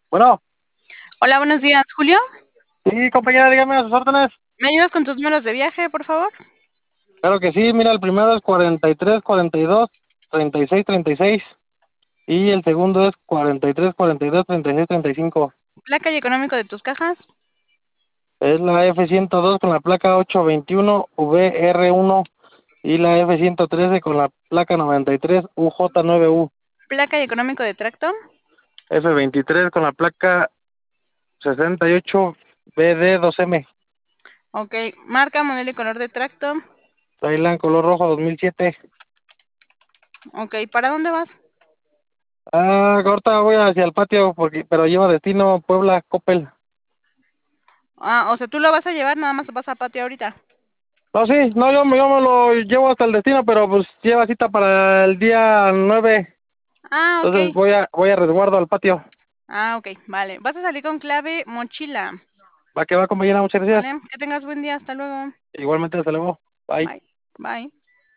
Bueno, Hola, buenos días, Julio. sí, compañera, dígame a sus órdenes. ¿Me ayudas con tus números de viaje, por favor? Claro que sí, mira, el primero es 43, 42, 36, 36. Y el segundo es 43, 42, 36, 35. Placa y económico de tus cajas. Es la F102 con la placa 821VR1 y la F113 con la placa 93 UJ9U. Placa y económico de tracto. F23 con la placa 68BD2M. Ok, marca, modelo y color de tracto. Thailand color rojo 2007. Ok, ¿para dónde vas? Ahorita voy hacia el patio, pero lleva destino Puebla, Coppel. Ah, o sea, tú lo vas a llevar, nada más vas a patio ahorita. No, sí, no, yo me lo llevo hasta el destino, pero pues lleva cita para el día 9. Ah, ok. Entonces voy a resguardo al patio. Ah, ok, vale. Vas a salir con clave mochila. Va que va, compañera, muchas gracias. Vale, que tengas buen día. Hasta luego. Igualmente, hasta luego. Bye. Bye. Bye.